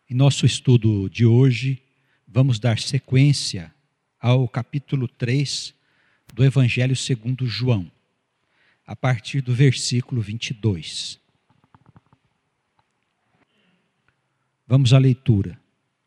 Em nosso estudo de hoje, vamos dar sequência ao capítulo 3 do Evangelho segundo João, a partir do versículo 22. Vamos à leitura.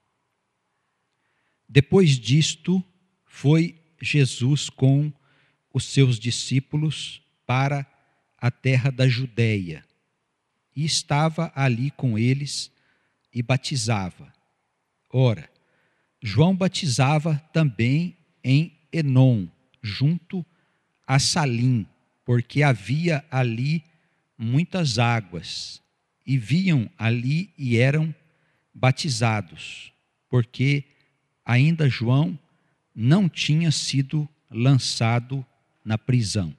Depois disto, foi Jesus com os seus discípulos para a terra da Judéia, e estava ali com eles e batizava. Ora, João batizava também em Enom, junto a Salim, porque havia ali muitas águas, e viam ali e eram batizados, porque ainda João não tinha sido lançado na prisão.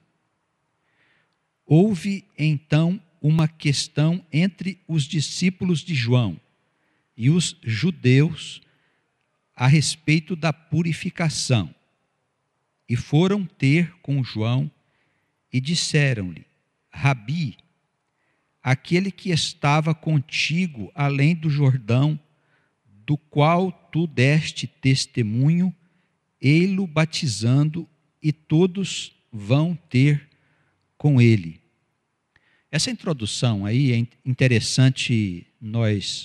Houve então uma questão entre os discípulos de João e os judeus a respeito da purificação. E foram ter com João e disseram-lhe: Rabi, aquele que estava contigo além do Jordão, do qual tu deste testemunho, ei-lo batizando, e todos vão ter com ele. Essa introdução aí é interessante nós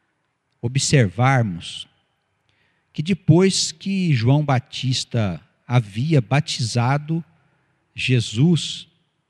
observarmos que depois que João Batista havia batizado Jesus,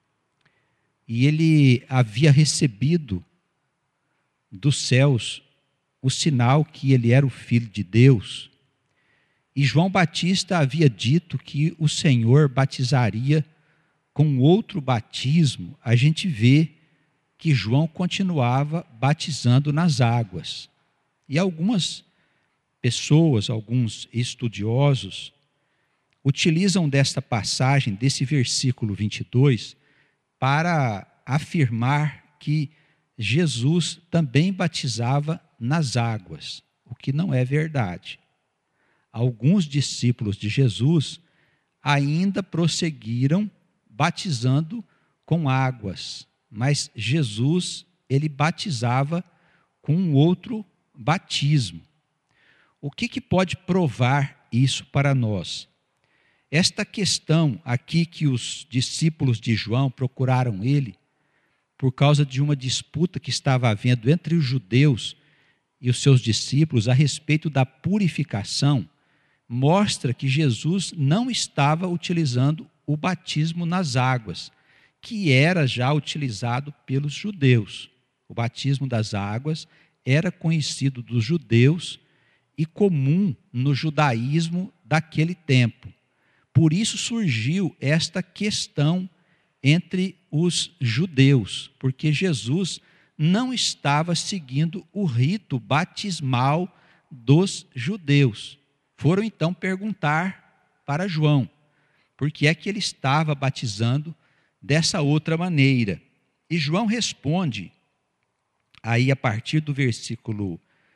e ele havia recebido dos céus o sinal que ele era o Filho de Deus, e João Batista havia dito que o Senhor batizaria com outro batismo, a gente vê que João continuava batizando nas águas. E algumas pessoas, alguns estudiosos, utilizam desta passagem, desse versículo 22, para afirmar que Jesus também batizava nas águas, o que não é verdade. Alguns discípulos de Jesus ainda prosseguiram batizando com águas, mas Jesus, ele batizava com um outro batismo. O que pode provar isso para nós? Esta questão aqui que os discípulos de João procuraram ele, por causa de uma disputa que estava havendo entre os judeus e os seus discípulos a respeito da purificação, mostra que Jesus não estava utilizando o batismo nas águas, que era já utilizado pelos judeus. O batismo das águas era conhecido dos judeus e comum no judaísmo daquele tempo. Por isso surgiu esta questão entre os judeus, porque Jesus não estava seguindo o rito batismal dos judeus. Foram então perguntar para João por que é que ele estava batizando dessa outra maneira. E João responde, aí a partir do versículo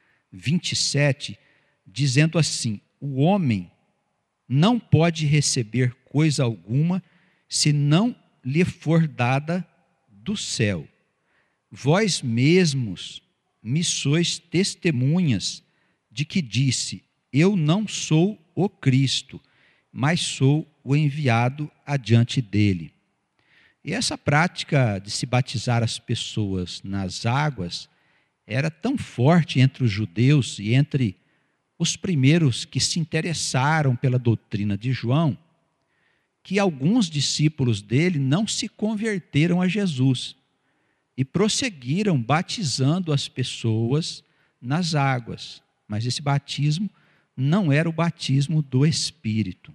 27, dizendo assim: o homem não pode receber coisa alguma se não lhe for dada do céu. Vós mesmos me sois testemunhas de que disse: eu não sou o Cristo, mas sou o enviado adiante dele. E essa prática de se batizar as pessoas nas águas era tão forte entre os judeus e entre os primeiros que se interessaram pela doutrina de João, que alguns discípulos dele não se converteram a Jesus e prosseguiram batizando as pessoas nas águas. Mas esse batismo não era o batismo do Espírito.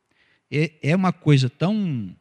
É uma coisa tão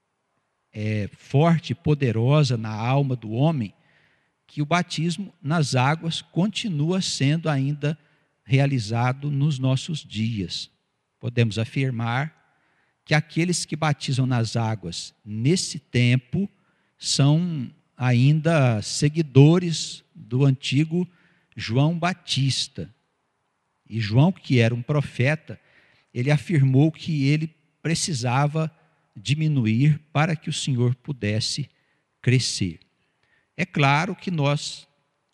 forte e poderosa na alma do homem, que o batismo nas águas continua sendo ainda realizado nos nossos dias. Podemos afirmar que aqueles que batizam nas águas nesse tempo são ainda seguidores do antigo João Batista. E João, que era um profeta, ele afirmou que ele precisava diminuir para que o Senhor pudesse crescer. É claro que nós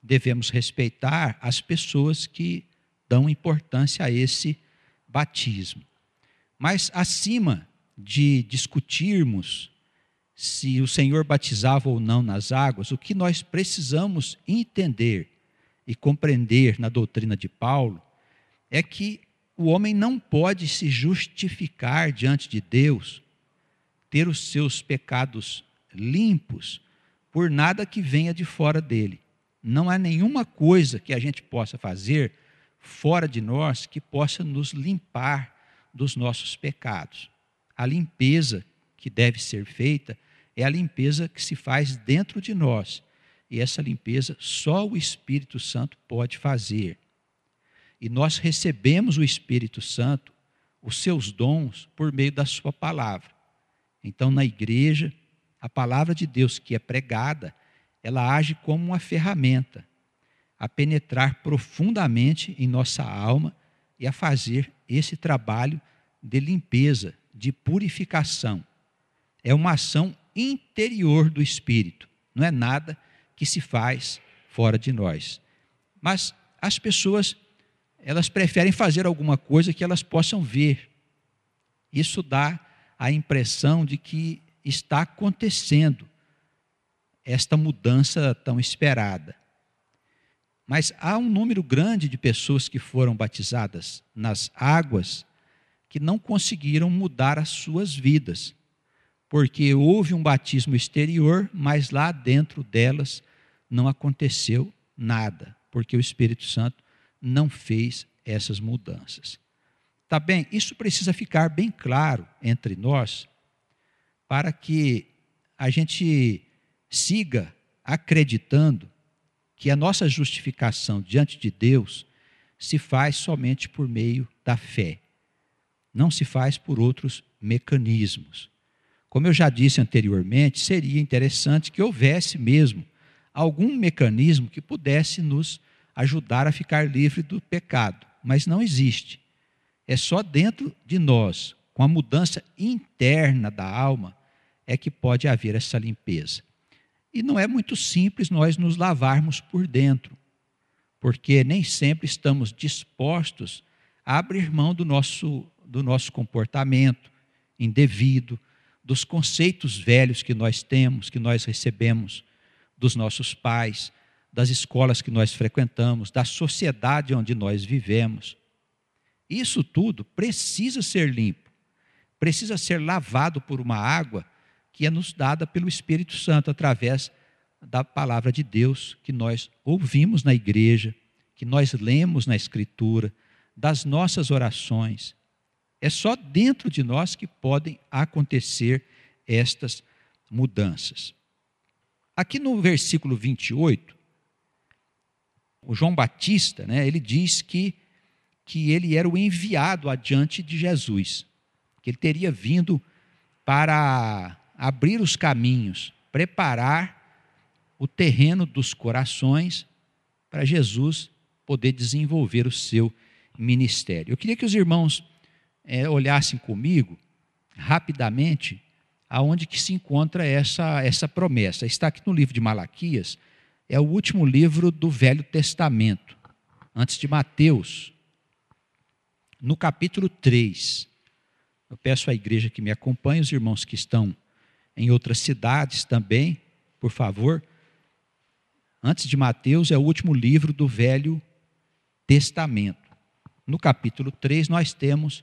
devemos respeitar as pessoas que dão importância a esse batismo. Mas acima de discutirmos se o Senhor batizava ou não nas águas, o que nós precisamos entender e compreender na doutrina de Paulo é que o homem não pode se justificar diante de Deus, ter os seus pecados limpos, por nada que venha de fora dele. Não há nenhuma coisa que a gente possa fazer fora de nós que possa nos limpar dos nossos pecados. A limpeza que deve ser feita é a limpeza que se faz dentro de nós. E essa limpeza só o Espírito Santo pode fazer. E nós recebemos o Espírito Santo, os seus dons, por meio da sua palavra. Então, na igreja, a palavra de Deus que é pregada, ela age como uma ferramenta a penetrar profundamente em nossa alma e a fazer esse trabalho de limpeza, de purificação. É uma ação interior do Espírito, não é nada que se faz fora de nós. Mas as pessoas, elas preferem fazer alguma coisa que elas possam ver. Isso dá a impressão de que está acontecendo esta mudança tão esperada. Mas há um número grande de pessoas que foram batizadas nas águas que não conseguiram mudar as suas vidas, porque houve um batismo exterior, mas lá dentro delas não aconteceu nada, porque o Espírito Santo não fez essas mudanças. Tá bem? Isso precisa ficar bem claro entre nós, para que a gente siga acreditando que a nossa justificação diante de Deus se faz somente por meio da fé. Não se faz por outros mecanismos. Como eu já disse anteriormente, seria interessante que houvesse mesmo algum mecanismo que pudesse nos ajudar a ficar livre do pecado, mas não existe. É só dentro de nós, com a mudança interna da alma, é que pode haver essa limpeza. E não é muito simples nós nos lavarmos por dentro, porque nem sempre estamos dispostos a abrir mão do nosso comportamento indevido, dos conceitos velhos que nós temos, que nós recebemos dos nossos pais, das escolas que nós frequentamos, da sociedade onde nós vivemos. Isso tudo precisa ser limpo, precisa ser lavado por uma água que é nos dada pelo Espírito Santo, através da palavra de Deus que nós ouvimos na igreja, que nós lemos na Escritura, das nossas orações. É só dentro de nós que podem acontecer estas mudanças. Aqui no versículo 28, o João Batista, ele diz que ele era o enviado adiante de Jesus, que ele teria vindo para abrir os caminhos, preparar o terreno dos corações para Jesus poder desenvolver o seu ministério. Eu queria que os irmãos olhassem comigo rapidamente aonde que se encontra essa promessa. Está aqui no livro de Malaquias, é o último livro do Velho Testamento, antes de Mateus, no capítulo 3. Eu peço à igreja que me acompanhe, os irmãos que estão em outras cidades também, por favor. Antes de Mateus, é o último livro do Velho Testamento. No capítulo 3, nós temos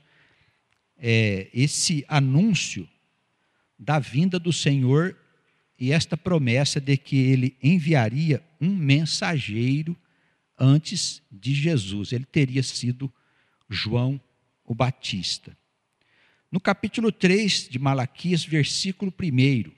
esse anúncio da vinda do Senhor e esta promessa de que ele enviaria um mensageiro antes de Jesus. Ele teria sido João o Batista. No capítulo 3 de Malaquias, versículo 1: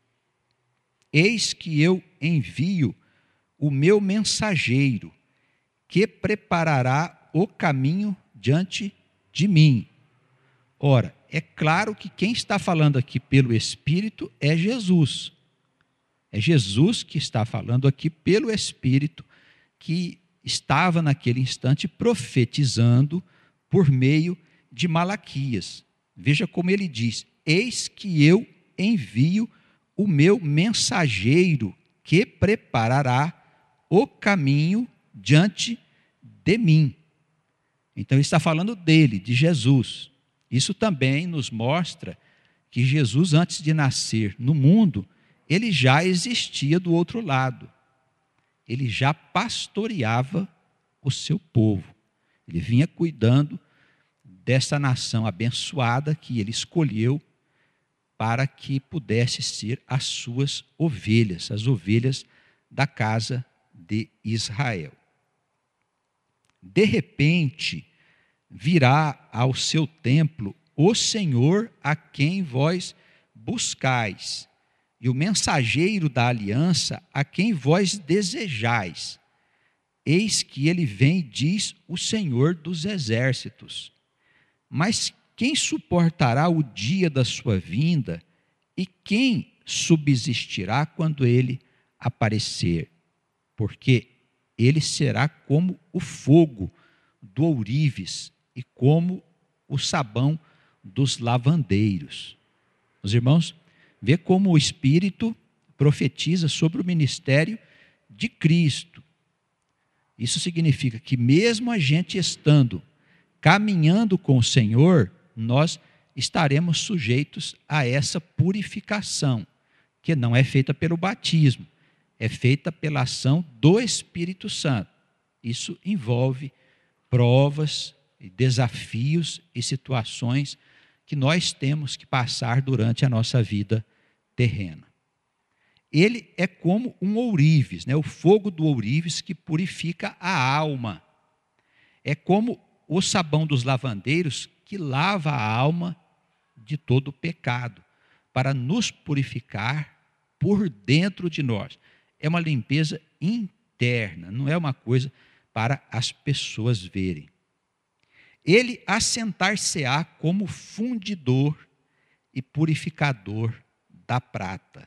Eis que eu envio o meu mensageiro, que preparará o caminho diante de mim. Ora, é claro que quem está falando aqui pelo Espírito é Jesus. É Jesus que está falando aqui pelo Espírito, que estava naquele instante profetizando por meio de Malaquias. Veja como ele diz: eis que eu envio o meu mensageiro, que preparará o caminho diante de mim. Então ele está falando dele, de Jesus. Isso também nos mostra que Jesus, antes de nascer no mundo, ele já existia do outro lado. Ele já pastoreava o seu povo. Ele vinha cuidando dessa nação abençoada que ele escolheu para que pudesse ser as suas ovelhas, as ovelhas da casa de Israel. De repente, virá ao seu templo o Senhor a quem vós buscais, e o mensageiro da aliança a quem vós desejais. Eis que ele vem, diz o Senhor dos exércitos. Mas quem suportará o dia da sua vinda, e quem subsistirá quando ele aparecer? Porque ele será como o fogo do ourives e como o sabão dos lavandeiros. Os irmãos, vê como o Espírito profetiza sobre o ministério de Cristo. Isso significa que mesmo a gente estando caminhando com o Senhor, nós estaremos sujeitos a essa purificação, que não é feita pelo batismo, é feita pela ação do Espírito Santo. Isso envolve provas, desafios e situações que nós temos que passar durante a nossa vida terrena. Ele é como um ourives, o fogo do ourives que purifica a alma. É como o sabão dos lavandeiros que lava a alma de todo o pecado, para nos purificar por dentro de nós. É uma limpeza interna, não é uma coisa para as pessoas verem. Ele assentar-se-á como fundidor e purificador da prata,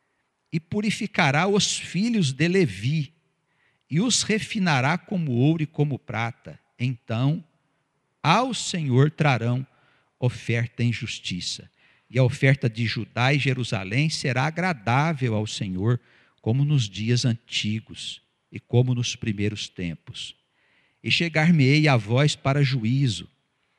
e purificará os filhos de Levi, e os refinará como ouro e como prata. Então, ao Senhor trarão oferta em justiça, e a oferta de Judá e Jerusalém será agradável ao Senhor, como nos dias antigos e como nos primeiros tempos. E chegar-me-ei a vós para juízo,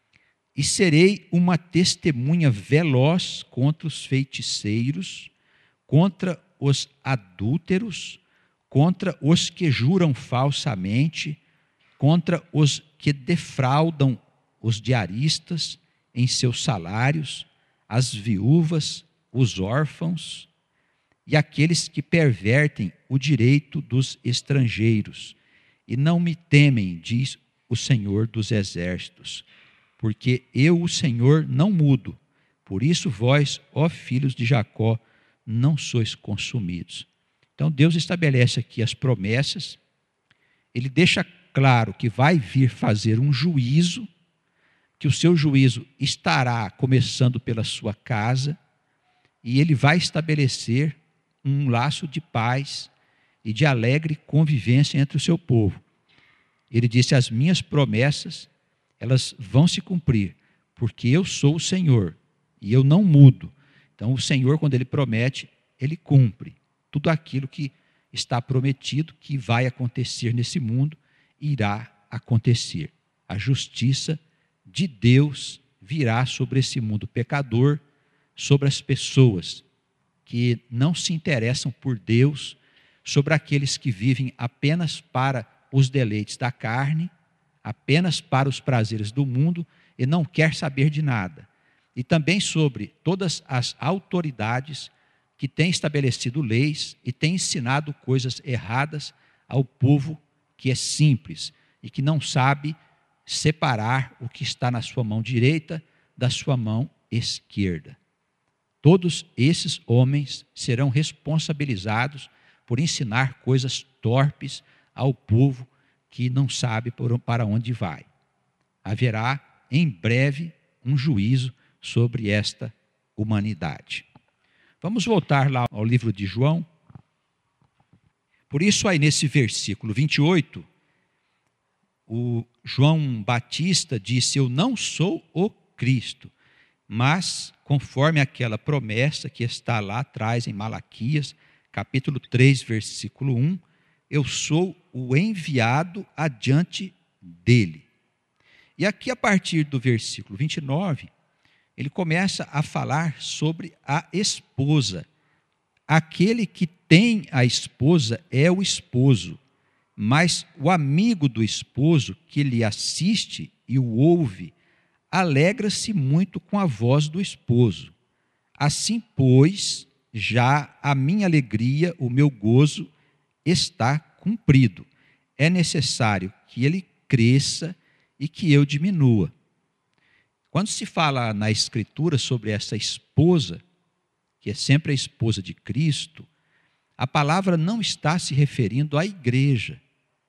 e serei uma testemunha veloz contra os feiticeiros, contra os adúlteros, contra os que juram falsamente, contra os que defraudam os diaristas em seus salários, as viúvas, os órfãos e aqueles que pervertem o direito dos estrangeiros. E não me temem, diz o Senhor dos exércitos, porque eu, o Senhor, não mudo. Por isso vós, ó filhos de Jacó, não sois consumidos. Então Deus estabelece aqui as promessas, ele deixa claro que vai vir fazer um juízo, que o seu juízo estará começando pela sua casa, e ele vai estabelecer um laço de paz e de alegre convivência entre o seu povo. Ele disse: as minhas promessas, elas vão se cumprir, porque eu sou o Senhor, e eu não mudo. Então o Senhor, quando ele promete, ele cumpre tudo aquilo que está prometido, que vai acontecer nesse mundo, irá acontecer. A justiça de Deus virá sobre esse mundo pecador, sobre as pessoas que não se interessam por Deus, sobre aqueles que vivem apenas para os deleites da carne, apenas para os prazeres do mundo e não quer saber de nada. E também sobre todas as autoridades que têm estabelecido leis e têm ensinado coisas erradas ao povo que é simples e que não sabe separar o que está na sua mão direita da sua mão esquerda. Todos esses homens serão responsabilizados por ensinar coisas torpes ao povo que não sabe para onde vai. Haverá em breve um juízo sobre esta humanidade. Vamos voltar lá ao livro de João. Por isso aí nesse versículo 28, o João Batista disse: eu não sou o Cristo, mas conforme aquela promessa que está lá atrás em Malaquias, capítulo 3, versículo 1, eu sou o enviado adiante dele. E aqui, a partir do versículo 29, ele começa a falar sobre a esposa. Aquele que tem a esposa é o esposo, mas o amigo do esposo que lhe assiste e o ouve, alegra-se muito com a voz do esposo. Assim, pois, já a minha alegria, o meu gozo está cumprido. É necessário que ele cresça e que eu diminua. Quando se fala na Escritura sobre essa esposa, que é sempre a esposa de Cristo, a palavra não está se referindo à igreja.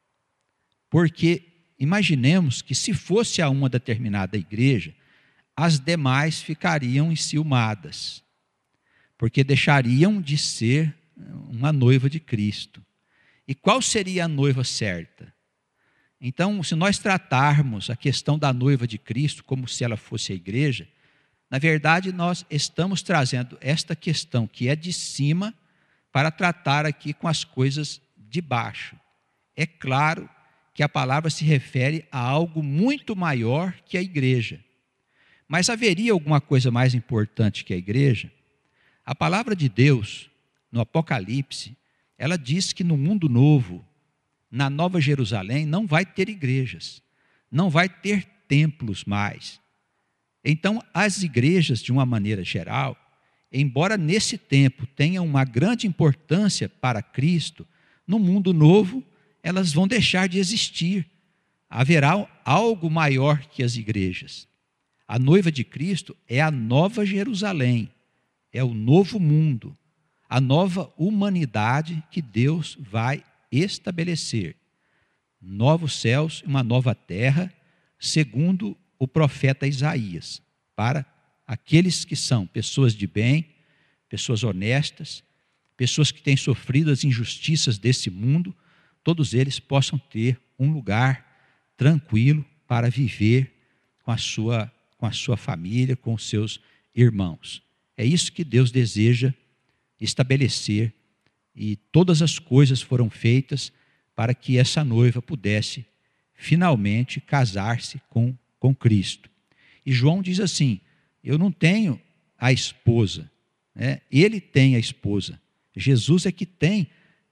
Porque imaginemos que se fosse a uma determinada igreja, as demais ficariam enciumadas, porque deixariam de ser uma noiva de Cristo. E qual seria a noiva certa? Então, se nós tratarmos a questão da noiva de Cristo como se ela fosse a igreja, na verdade nós estamos trazendo esta questão que é de cima para tratar aqui com as coisas de baixo. É claro que a palavra se refere a algo muito maior que a igreja. Mas haveria alguma coisa mais importante que a igreja? A palavra de Deus, no Apocalipse, ela diz que no mundo novo, na Nova Jerusalém, não vai ter igrejas, não vai ter templos mais. Então, as igrejas, de uma maneira geral, embora nesse tempo tenham uma grande importância para Cristo, no mundo novo, elas vão deixar de existir. Haverá algo maior que as igrejas. A noiva de Cristo é a Nova Jerusalém, é o novo mundo, a nova humanidade que Deus vai estabelecer. Novos céus e uma nova terra, segundo o profeta Isaías, para aqueles que são pessoas de bem, pessoas honestas, pessoas que têm sofrido as injustiças desse mundo, todos eles possam ter um lugar tranquilo para viver com a sua família, com os seus irmãos. É isso que Deus deseja estabelecer, e todas as coisas foram feitas para que essa noiva pudesse finalmente casar-se com Cristo. E João diz assim: eu não tenho a esposa, né? Ele tem a esposa. Jesus é que tem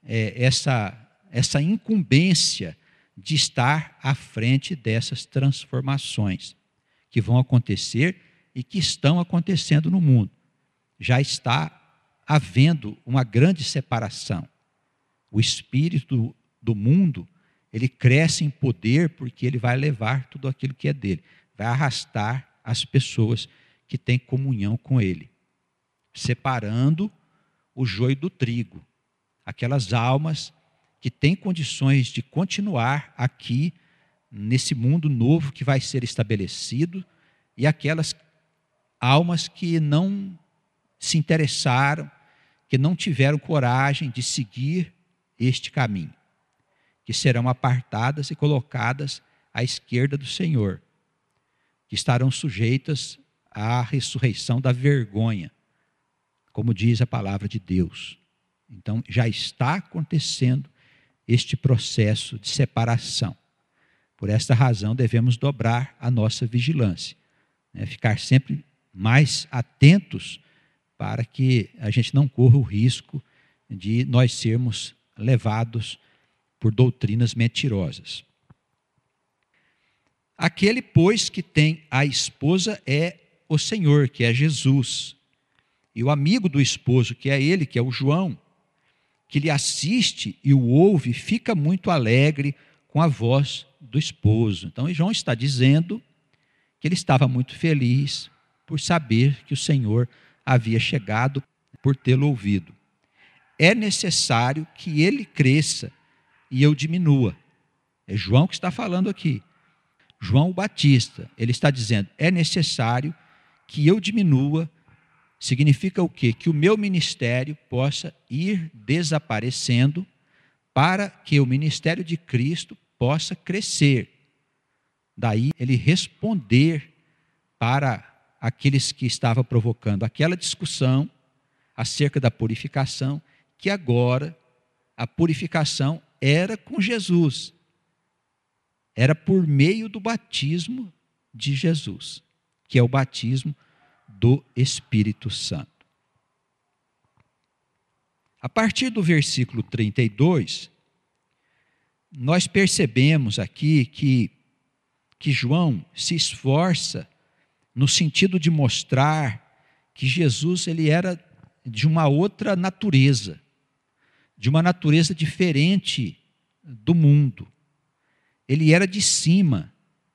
essa incumbência de estar à frente dessas transformações que vão acontecer e que estão acontecendo no mundo. Já está havendo uma grande separação. O espírito do mundo, ele cresce em poder porque ele vai levar tudo aquilo que é dele, vai arrastar as pessoas que têm comunhão com ele, separando o joio do trigo, aquelas almas que têm condições de continuar aqui nesse mundo novo que vai ser estabelecido, e aquelas almas que não se interessaram, que não tiveram coragem de seguir este caminho, que serão apartadas e colocadas à esquerda do Senhor, que estarão sujeitas à ressurreição da vergonha, como diz a palavra de Deus. Então, já está acontecendo este processo de separação. Por esta razão, devemos dobrar a nossa vigilância, né? Ficar sempre mais atentos para que a gente não corra o risco de nós sermos levados por doutrinas mentirosas. Aquele, pois, que tem a esposa é o Senhor, que é Jesus. E o amigo do esposo, que é ele, que é o João, que lhe assiste e o ouve, fica muito alegre com a voz do esposo. Então, João está dizendo que ele estava muito feliz por saber que o Senhor havia chegado, por tê-lo ouvido. É necessário que ele cresça e eu diminua. É João que está falando aqui. João Batista, ele está dizendo, é necessário que eu diminua. Significa o quê? Que o meu ministério possa ir desaparecendo para que o ministério de Cristo possa crescer. Daí ele responder para aqueles que estavam provocando aquela discussão acerca da purificação, que agora a purificação era com Jesus. Era por meio do batismo de Jesus, que é o batismo do Espírito Santo. A partir do versículo 32, nós percebemos aqui que João se esforça no sentido de mostrar que Jesus ele era de uma outra natureza, de uma natureza diferente do mundo. Ele era de cima.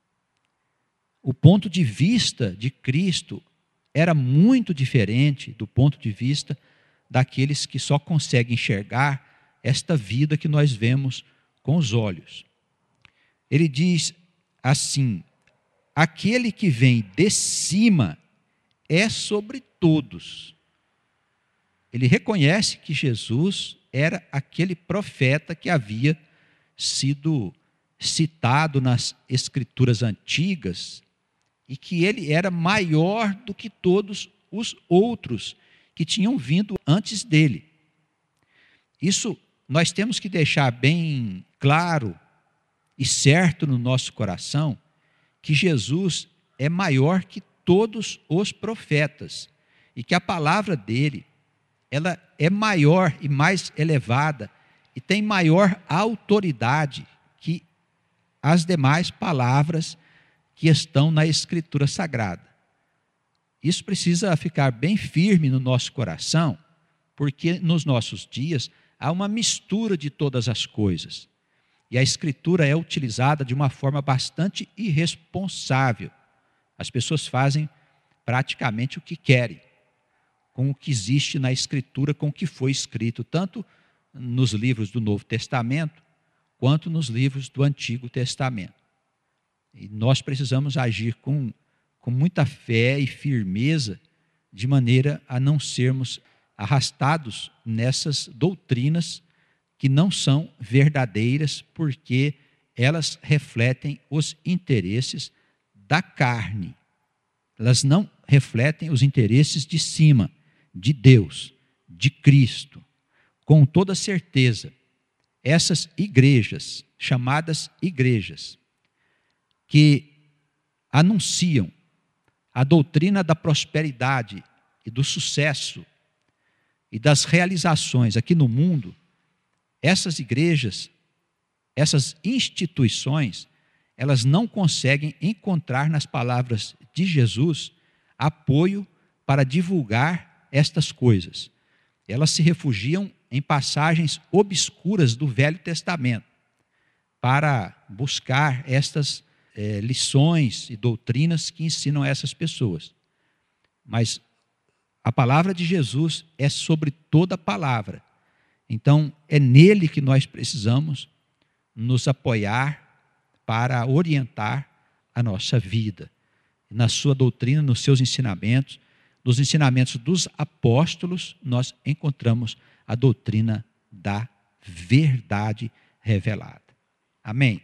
O ponto de vista de Cristo era muito diferente do ponto de vista daqueles que só conseguem enxergar esta vida que nós vemos com os olhos. Ele diz assim: aquele que vem de cima é sobre todos. Ele reconhece que Jesus era aquele profeta que havia sido citado nas escrituras antigas e que ele era maior do que todos os outros que tinham vindo antes dele. Isso nós temos que deixar bem claro e certo no nosso coração, que Jesus é maior que todos os profetas e que a palavra dele, ela é maior e mais elevada e tem maior autoridade que as demais palavras que estão na Escritura Sagrada. Isso precisa ficar bem firme no nosso coração, porque nos nossos dias há uma mistura de todas as coisas. E a Escritura é utilizada de uma forma bastante irresponsável. As pessoas fazem praticamente o que querem, com o que existe na Escritura, com o que foi escrito, tanto nos livros do Novo Testamento, quanto nos livros do Antigo Testamento. E nós precisamos agir com muita fé e firmeza, de maneira a não sermos arrastados nessas doutrinas que não são verdadeiras, porque elas refletem os interesses da carne. Elas não refletem os interesses de cima, de Deus, de Cristo. Com toda certeza, essas igrejas, chamadas igrejas, que anunciam a doutrina da prosperidade e do sucesso e das realizações aqui no mundo, essas igrejas, essas instituições, elas não conseguem encontrar nas palavras de Jesus apoio para divulgar estas coisas. Elas se refugiam em passagens obscuras do Velho Testamento para buscar estas lições e doutrinas que ensinam a essas pessoas. Mas a palavra de Jesus é sobre toda a palavra. Então, é nele que nós precisamos nos apoiar para orientar a nossa vida. Na sua doutrina, nos seus ensinamentos, nos ensinamentos dos apóstolos, nós encontramos a doutrina da verdade revelada. Amém?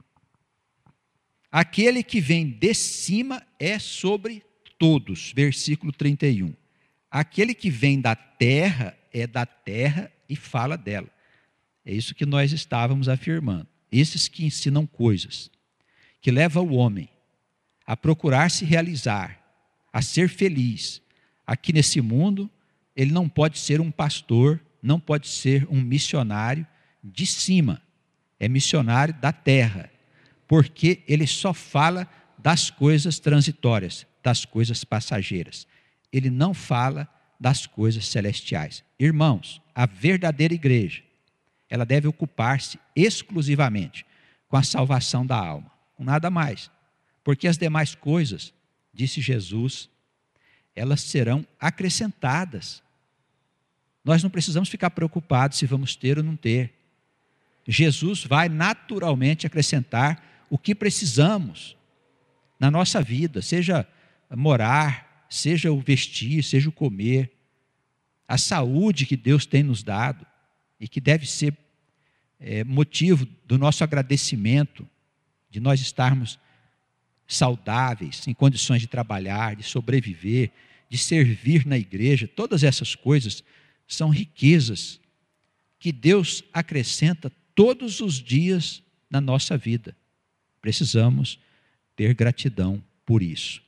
Aquele que vem de cima é sobre todos. Versículo 31. Aquele que vem da terra é da terra e fala dela. É isso que nós estávamos afirmando. Esses que ensinam coisas, que levam o homem a procurar se realizar, a ser feliz. Aqui nesse mundo, ele não pode ser um pastor, não pode ser um missionário de cima. É missionário da terra, porque ele só fala das coisas transitórias, das coisas passageiras. Ele não fala das coisas celestiais. Irmãos, a verdadeira igreja, ela deve ocupar-se exclusivamente com a salvação da alma, com nada mais. Porque as demais coisas, disse Jesus, elas serão acrescentadas. Nós não precisamos ficar preocupados se vamos ter ou não ter. Jesus vai naturalmente acrescentar o que precisamos na nossa vida, seja morar, seja o vestir, seja o comer, a saúde que Deus tem nos dado e que deve ser motivo do nosso agradecimento, de nós estarmos saudáveis, em condições de trabalhar, de sobreviver, de servir na igreja. Todas essas coisas são riquezas que Deus acrescenta todos os dias na nossa vida. Precisamos ter gratidão por isso.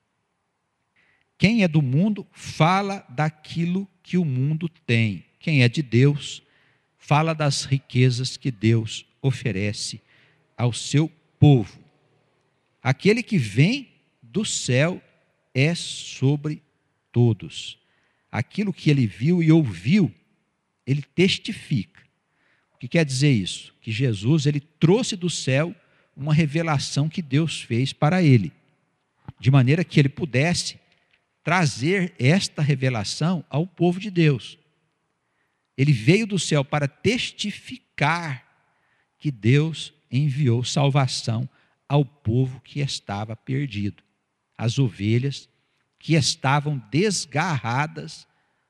Quem é do mundo fala daquilo que o mundo tem. Quem é de Deus fala das riquezas que Deus oferece ao seu povo. Aquele que vem do céu é sobre todos. Aquilo que ele viu e ouviu, ele testifica. O que quer dizer isso? Que Jesus, ele trouxe do céu uma revelação que Deus fez para ele, de maneira que ele pudesse trazer esta revelação ao povo de Deus. Ele veio do céu para testificar que Deus enviou salvação ao povo que estava perdido, as ovelhas que estavam desgarradas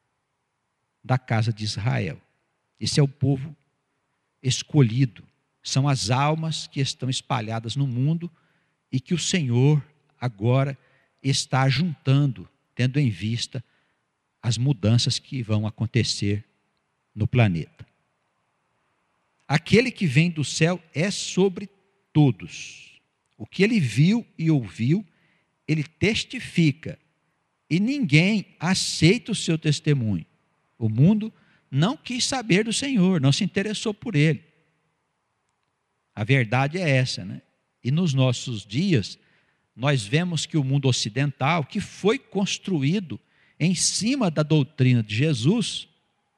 da casa de Israel. Esse é o povo escolhido, são as almas que estão espalhadas no mundo e que o Senhor agora está juntando, tendo em vista as mudanças que vão acontecer no planeta. Aquele que vem do céu é sobre todos. O que ele viu e ouviu, ele testifica, e ninguém aceita o seu testemunho. O mundo não quis saber do Senhor, não se interessou por ele. A verdade é essa, né? E nos nossos dias, nós vemos que o mundo ocidental, que foi construído em cima da doutrina de Jesus,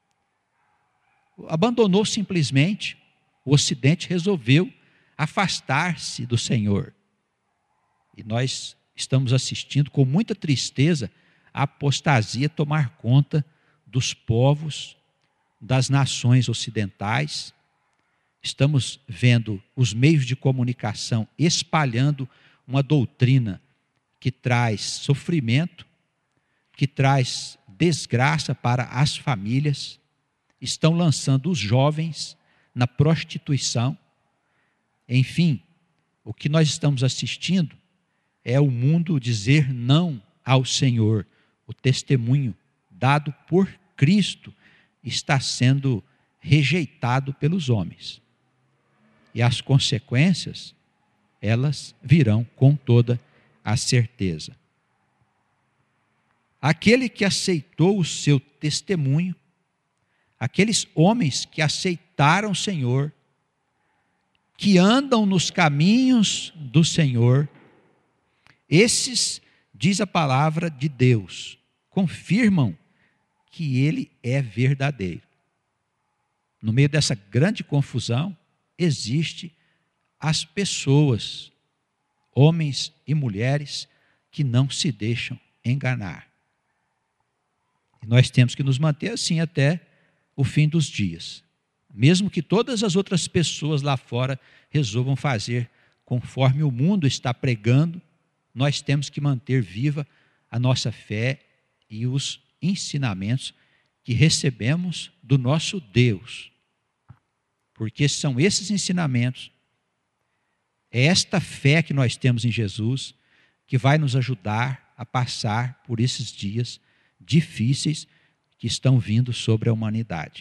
abandonou simplesmente. O Ocidente resolveu afastar-se do Senhor. E nós estamos assistindo com muita tristeza a apostasia tomar conta dos povos, das nações ocidentais. Estamos vendo os meios de comunicação espalhando uma doutrina que traz sofrimento, que traz desgraça para as famílias. Estão lançando os jovens na prostituição. Enfim, o que nós estamos assistindo é o mundo dizer não ao Senhor. O testemunho dado por Cristo está sendo rejeitado pelos homens. E as consequências, elas virão com toda a certeza. Aquele que aceitou o seu testemunho, aqueles homens que aceitaram o Senhor, que andam nos caminhos do Senhor, esses, diz a palavra de Deus, confirmam que Ele é verdadeiro. No meio dessa grande confusão, existe as pessoas, homens e mulheres, que não se deixam enganar. E nós temos que nos manter assim até o fim dos dias. Mesmo que todas as outras pessoas lá fora resolvam fazer conforme o mundo está pregando, nós temos que manter viva a nossa fé e os ensinamentos que recebemos do nosso Deus. Porque são esses ensinamentos, é esta fé que nós temos em Jesus, que vai nos ajudar a passar por esses dias difíceis que estão vindo sobre a humanidade.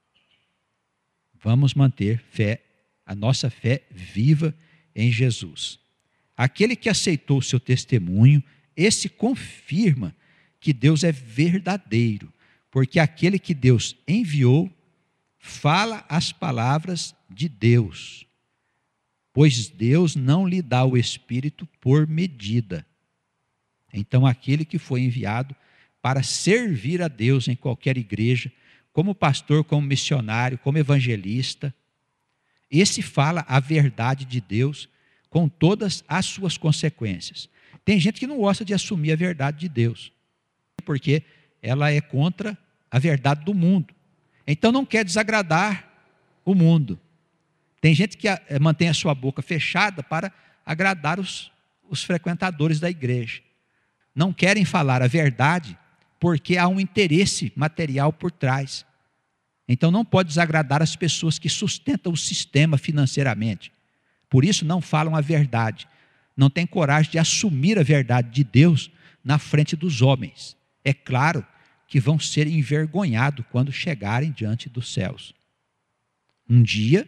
Vamos manter fé, a nossa fé viva em Jesus. Aquele que aceitou o seu testemunho, esse confirma que Deus é verdadeiro, porque aquele que Deus enviou fala as palavras de Deus, pois Deus não lhe dá o Espírito por medida. Então, aquele que foi enviado para servir a Deus em qualquer igreja, como pastor, como missionário, como evangelista, esse fala a verdade de Deus com todas as suas consequências. Tem gente que não gosta de assumir a verdade de Deus, porque ela é contra a verdade do mundo. Então não quer desagradar o mundo. Tem gente que mantém a sua boca fechada para agradar os frequentadores da igreja. Não querem falar a verdade porque há um interesse material por trás. Então não pode desagradar as pessoas que sustentam o sistema financeiramente. Por isso não falam a verdade. Não têm coragem de assumir a verdade de Deus na frente dos homens. É claro que vão ser envergonhados quando chegarem diante dos céus. Um dia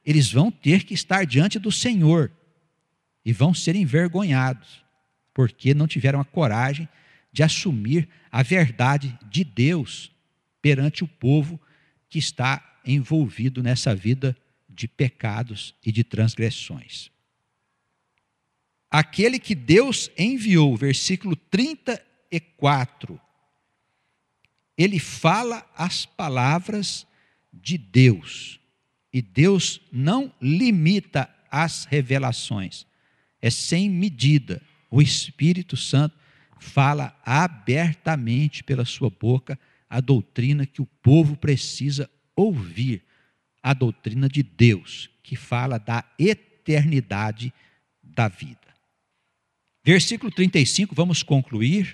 eles vão ter que estar diante do Senhor e vão ser envergonhados, porque não tiveram a coragem de assumir a verdade de Deus perante o povo que está envolvido nessa vida de pecados e de transgressões. Aquele que Deus enviou, versículo 34, ele fala as palavras de Deus. E Deus não limita as revelações, é sem medida. O Espírito Santo fala abertamente pela sua boca a doutrina que o povo precisa ouvir, a doutrina de Deus, que fala da eternidade da vida. Versículo 35, vamos concluir.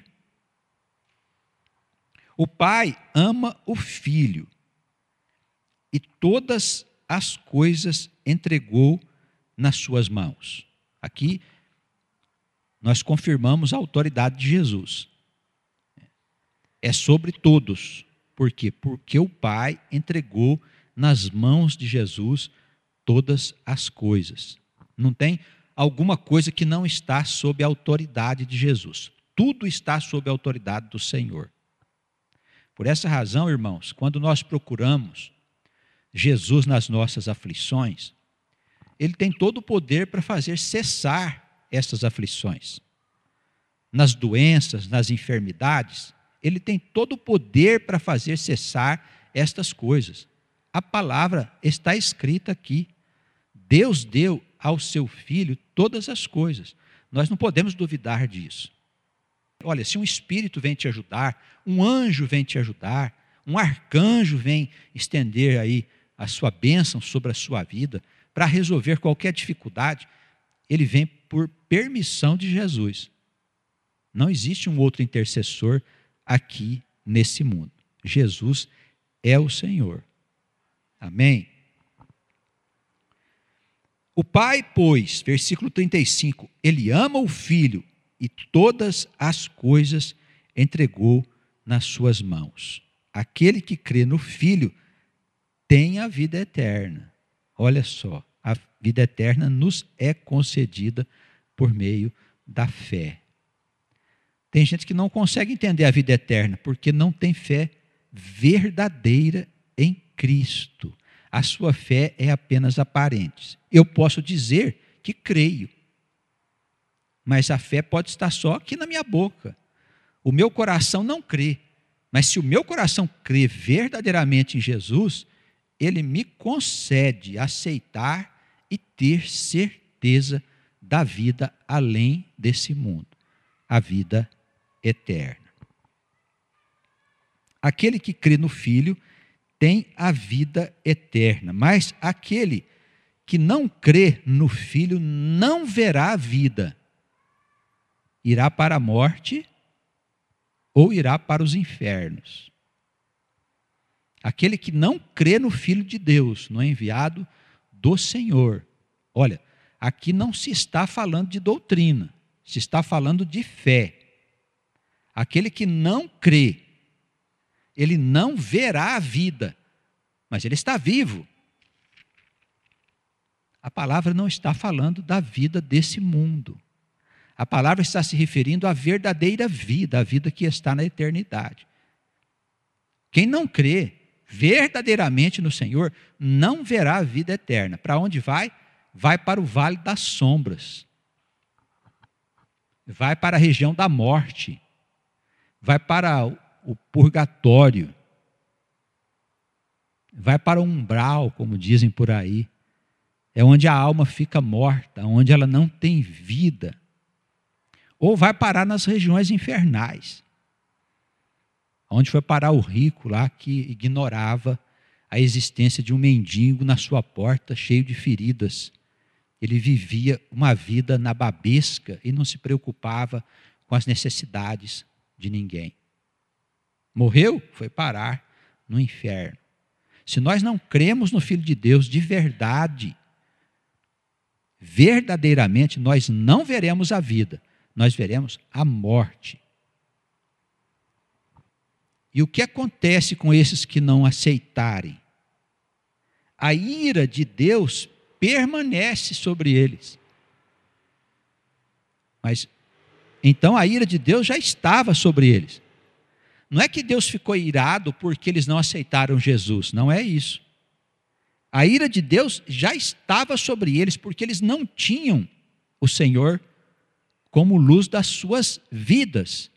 O Pai ama o Filho e todas as coisas entregou nas suas mãos. Aqui nós confirmamos a autoridade de Jesus. É sobre todos. Por quê? Porque o Pai entregou nas mãos de Jesus todas as coisas. Não tem alguma coisa que não está sob a autoridade de Jesus. Tudo está sob a autoridade do Senhor. Por essa razão, irmãos, quando nós procuramos Jesus nas nossas aflições, Ele tem todo o poder para fazer cessar essas aflições. Nas doenças, nas enfermidades, Ele tem todo o poder para fazer cessar estas coisas. A palavra está escrita aqui. Deus deu ao seu Filho todas as coisas. Nós não podemos duvidar disso. Olha, se um espírito vem te ajudar, um anjo vem te ajudar, um arcanjo vem estender aí a sua bênção sobre a sua vida para resolver qualquer dificuldade, ele vem por permissão de Jesus. Não existe um outro intercessor aqui nesse mundo. Jesus é o Senhor. Amém? O Pai, pois, versículo 35, Ele ama o Filho e todas as coisas entregou nas suas mãos. Aquele que crê no Filho tem a vida eterna. Olha só, a vida eterna nos é concedida por meio da fé. Tem gente que não consegue entender a vida eterna porque não tem fé verdadeira em Cristo. A sua fé é apenas aparente. Eu posso dizer que creio, mas a fé pode estar só aqui na minha boca. O meu coração não crê, mas se o meu coração crê verdadeiramente em Jesus, Ele me concede aceitar e ter certeza da vida além desse mundo, a vida eterna. Aquele que crê no Filho tem a vida eterna, mas aquele que não crê no Filho não verá a vida. Irá para a morte ou irá para os infernos. Aquele que não crê no Filho de Deus, no enviado do Senhor. Olha, aqui não se está falando de doutrina, se está falando de fé. Aquele que não crê, ele não verá a vida, mas ele está vivo. A palavra não está falando da vida desse mundo. A palavra está se referindo à verdadeira vida, a vida que está na eternidade. Quem não crê verdadeiramente no Senhor não verá a vida eterna. Para onde vai? Vai para o vale das sombras. Vai para a região da morte. Vai para o purgatório. Vai para o umbral, como dizem por aí. É onde a alma fica morta, onde ela não tem vida. Ou vai parar nas regiões infernais, onde foi parar o rico lá que ignorava a existência de um mendigo na sua porta, cheio de feridas. Ele vivia uma vida nababesca e não se preocupava com as necessidades de ninguém. Morreu, foi parar no inferno. Se nós não cremos no Filho de Deus de verdade, verdadeiramente, nós não veremos a vida, nós veremos a morte. E o que acontece com esses que não aceitarem? A ira de Deus permanece sobre eles. Mas então a ira de Deus já estava sobre eles. Não é que Deus ficou irado porque eles não aceitaram Jesus, não é isso. A ira de Deus já estava sobre eles porque eles não tinham o Senhor como luz das suas vidas.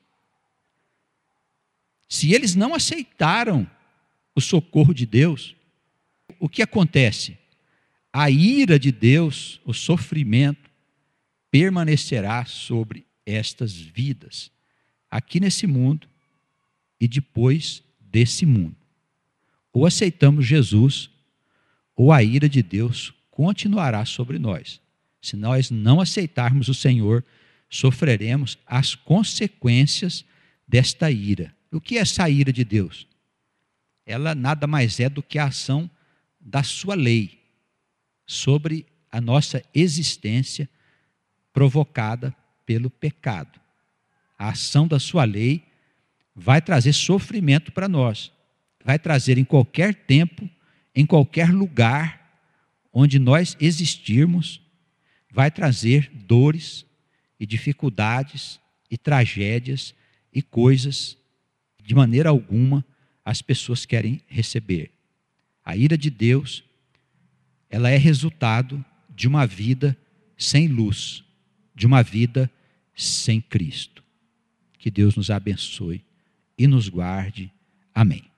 Se eles não aceitaram o socorro de Deus, o que acontece? A ira de Deus, o sofrimento, permanecerá sobre estas vidas, aqui nesse mundo e depois desse mundo. Ou aceitamos Jesus, ou a ira de Deus continuará sobre nós. Se nós não aceitarmos o Senhor, sofreremos as consequências desta ira. O que é essa ira de Deus? Ela nada mais é do que a ação da sua lei sobre a nossa existência provocada pelo pecado. A ação da sua lei vai trazer sofrimento para nós. Vai trazer em qualquer tempo, em qualquer lugar onde nós existirmos, vai trazer dores e dificuldades e tragédias e coisas de maneira alguma as pessoas querem receber. A ira de Deus, ela é resultado de uma vida sem luz, de uma vida sem Cristo. Que Deus nos abençoe e nos guarde. Amém.